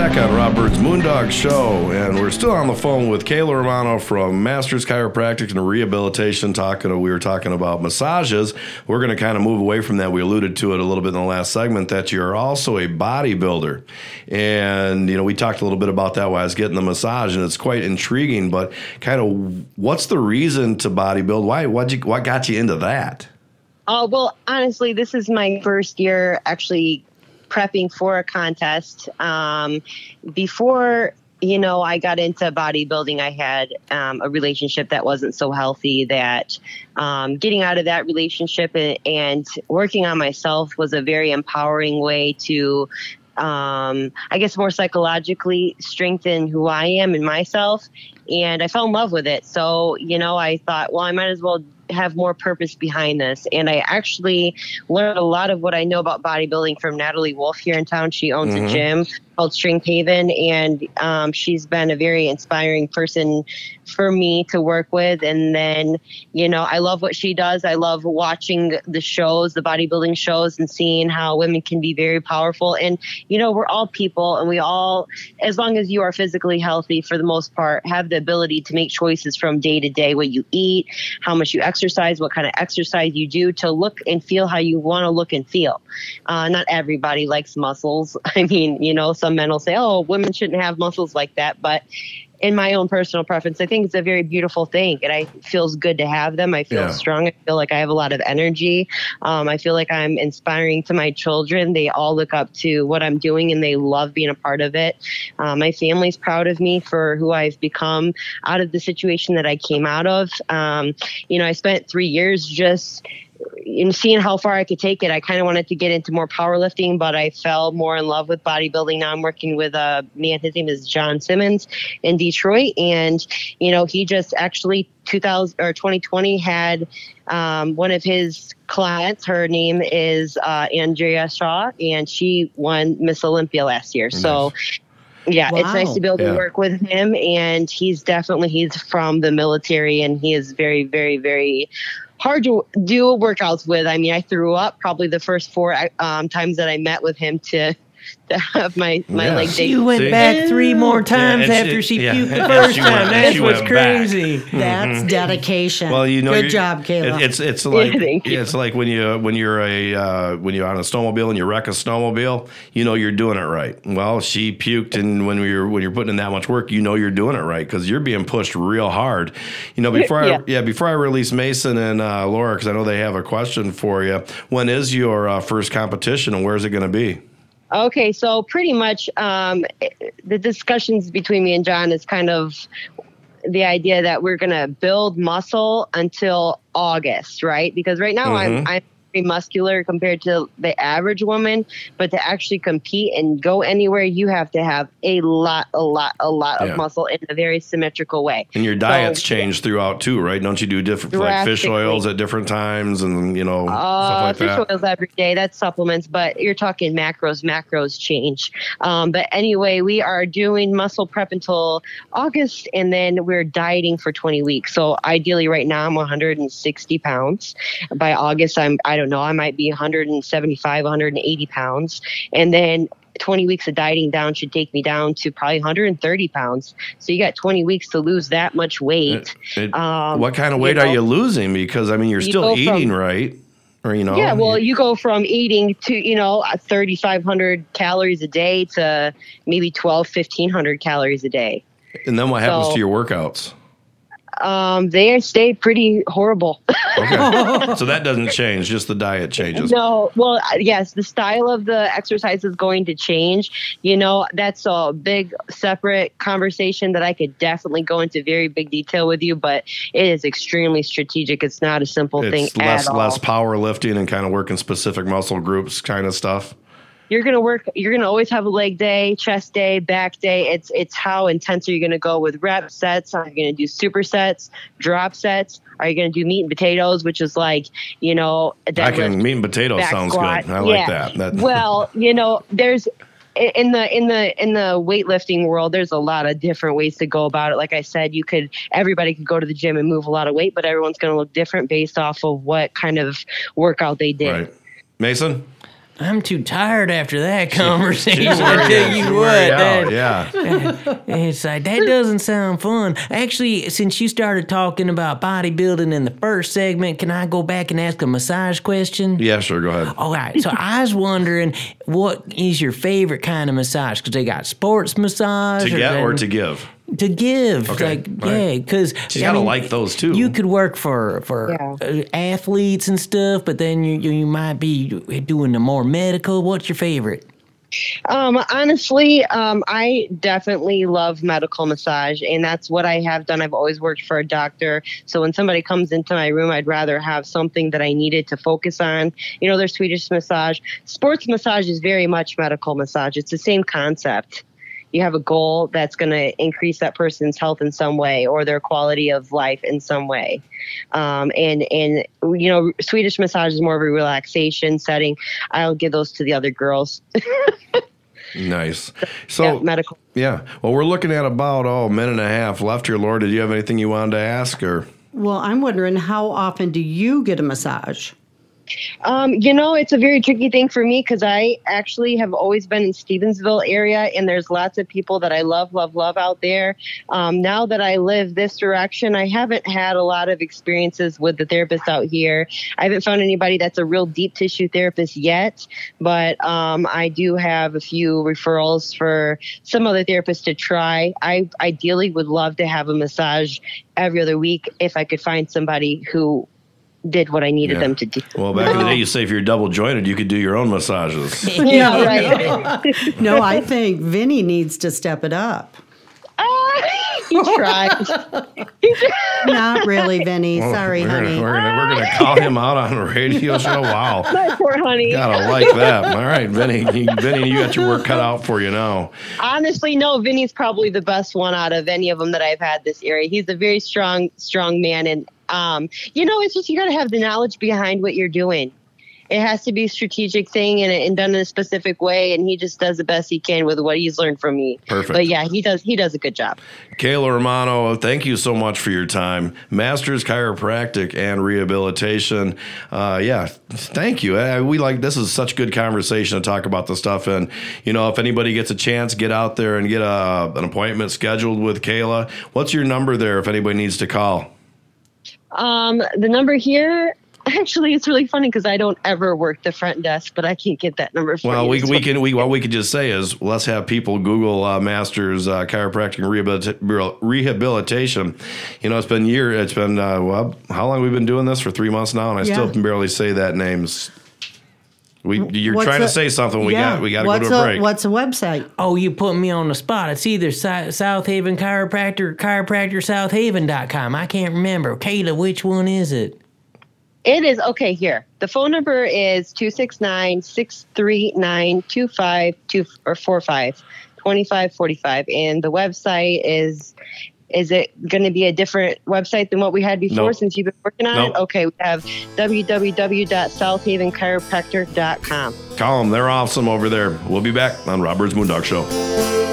back on Rob Bird's Moondog Show, and we're still on the phone with Kayla Romano from Masters Chiropractic and Rehabilitation. We were talking about massages. We're going to kind of move away from that. We alluded to it a little bit in the last segment that you're also a bodybuilder, and we talked a little bit about that while I was getting the massage, and it's quite intriguing. But kind of, what's the reason to bodybuild? What got you into that? Oh, well, honestly, this is my first year actually prepping for a contest. Before, I got into bodybuilding, I had a relationship that wasn't so healthy that getting out of that relationship and working on myself was a very empowering way to, I guess, more psychologically strengthen who I am and myself. And I fell in love with it. So, I thought, well, I might as well have more purpose behind this. And I actually learned a lot of what I know about bodybuilding from Natalie Wolf here in town. She owns a gym called Strength Haven, and she's been a very inspiring person for me to work with. And then, I love what she does. I love watching the shows, the bodybuilding shows, and seeing how women can be very powerful. And, we're all people, and we all, as long as you are physically healthy for the most part, have the ability to make choices from day to day, what you eat, how much you exercise, what kind of exercise you do to look and feel how you want to look and feel. Not everybody likes muscles. I mean, some men will say, oh, women shouldn't have muscles like that. But in my own personal preference, I think it's a very beautiful thing, and it feels good to have them. I feel strong. I feel like I have a lot of energy. I feel like I'm inspiring to my children. They all look up to what I'm doing, and they love being a part of it. My family's proud of me for who I've become out of the situation that I came out of. I spent 3 years just in seeing how far I could take it. I kind of wanted to get into more powerlifting, but I fell more in love with bodybuilding. Now I'm working with a man, his name is John Simmons in Detroit. And, he just actually 2020 had one of his clients, her name is Andrea Shaw, and she won Miss Olympia last year. Nice. So yeah, It's nice to be able to work with him. And he's from the military, and he is very, very, very hard to do workouts with. I mean, I threw up probably the first 4 times that I met with him to have my leg day. You went back 3 more times after she puked the first time. That's what's crazy. That's dedication. Well, good job, Kayla. It's like when you're on a snowmobile and you wreck a snowmobile, you're doing it right. Well, she puked, and when you're putting in that much work, you're doing it right because you're being pushed real hard. Before I release Mason and Laura, because I know they have a question for you. When is your first competition, and where is it going to be? Okay, so pretty much the discussions between me and John is kind of the idea that we're going to build muscle until August, right? Because right now I'm pretty muscular compared to the average woman, but to actually compete and go anywhere, you have to have a lot of muscle in a very symmetrical way. And your diets change throughout too, right? Don't you do different like fish oils at different times and stuff like that? Fish oils every day, that's supplements, but you're talking macros change. But anyway, we are doing muscle prep until August, and then we're dieting for 20 weeks. So ideally right now I'm 160 pounds. By August I don't know, I might be 175, 180 pounds. And then 20 weeks of dieting down should take me down to probably 130 pounds. So you got 20 weeks to lose that much weight. What kind of weight are you losing? Because, you're still eating right. Or, Yeah, well, you go from eating to, 3,500 calories a day to maybe 1,500 calories a day. And then what happens to your workouts? They stay pretty horrible. Okay. So that doesn't change, just the diet changes. No, well, yes, the style of the exercise is going to change. That's a big separate conversation that I could definitely go into very big detail with you, but it is extremely strategic. It's not a simple thing at all. Less powerlifting and kind of working specific muscle groups kind of stuff. You're going to always have a leg day, chest day, back day. It's how intense are you going to go with rep sets? Are you going to do supersets, drop sets? Are you going to do meat and potatoes, which is like, meat and potatoes sounds squat. Good. I like that. Well, there's in the weightlifting world, there's a lot of different ways to go about it. Like I said, everybody could go to the gym and move a lot of weight, but everyone's going to look different based off of what kind of workout they did. Right. Mason? I'm too tired after that conversation. I tell you what, it's like that doesn't sound fun. Actually, since you started talking about bodybuilding in the first segment, can I go back and ask a massage question? Yeah, sure. Go ahead. All right. So I was wondering, what is your favorite kind of massage? Because they got sports massage. To get or to give? To give, okay. Because you gotta like those too. You could work for athletes and stuff, but then you might be doing the more medical. What's your favorite? Honestly, I definitely love medical massage, and that's what I have done. I've always worked for a doctor, so when somebody comes into my room, I'd rather have something that I needed to focus on. There's Swedish massage. Sports massage is very much medical massage. It's the same concept. You have a goal that's going to increase that person's health in some way or their quality of life in some way. And Swedish massage is more of a relaxation setting. I'll give those to the other girls. Nice. So medical. Yeah. Well, we're looking at about a minute and a half left here, Laura. Did you have anything you wanted to ask? Or? Well, I'm wondering, how often do you get a massage? It's a very tricky thing for me because I actually have always been in Stevensville area, and there's lots of people that I love out there. Now that I live this direction, I haven't had a lot of experiences with the therapists out here. I haven't found anybody that's a real deep tissue therapist yet, but I do have a few referrals for some other therapists to try. I ideally would love to have a massage every other week if I could find somebody who did what I needed them to do. Well, back in the day, you say if you're double jointed, you could do your own massages. Yeah, right. No, I think Vinny needs to step it up. He tried. Not really, Vinny. Well, Sorry, honey. We're gonna call him out on a radio show. Wow. My poor honey. Gotta like that. All right, Vinny, you got your work cut out for you now. Honestly, no, Vinny's probably the best one out of any of them that I've had this area. He's a very strong man, and it's just you got to have the knowledge behind what you're doing. It has to be a strategic thing and done in a specific way, and he just does the best he can with what he's learned from me. Perfect. But yeah, he does a good job. Kayla Romano, thank you so much for your time. Masters Chiropractic and Rehabilitation. Thank you. This is such good conversation to talk about the stuff. And, if anybody gets a chance, get out there and get an appointment scheduled with Kayla. What's your number there if anybody needs to call? The number here, actually, it's really funny because I don't ever work the front desk, but I can't get that number for you. Well, what we could just say is let's have people Google Masters Chiropractic and Rehabilitation. It's been years. It's been how long have we been doing this? For 3 months now, and I still can barely say that name. You're trying to say something. We got to go to a break. What's a website? Oh, you put me on the spot. It's either South Haven Chiropractor or chiropractorsouthhaven.com. I can't remember. Kayla, which one is it? It is. Okay, here. The phone number is 269-639-2545. And the website is it going to be a different website than what we had before since you've been working on it? Okay, we have www.southhavenchiropractor.com. Call them. They're awesome over there. We'll be back on Rob Byrd's Moondog Show.